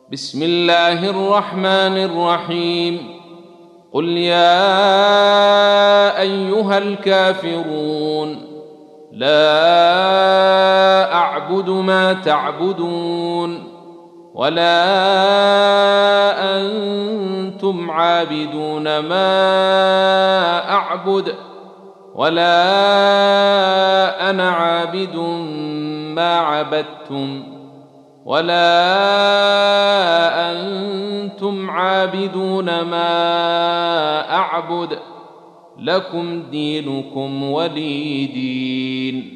بسم الله الرحمن الرحيم. قل يا أيها الكافرون لا أعبد ما تعبدون ولا أنتم عابدون ما أعبد ولا أنا عابد ما عبدتم ولا أنتم عابدون ما أعبد لكم دينكم ولي دين.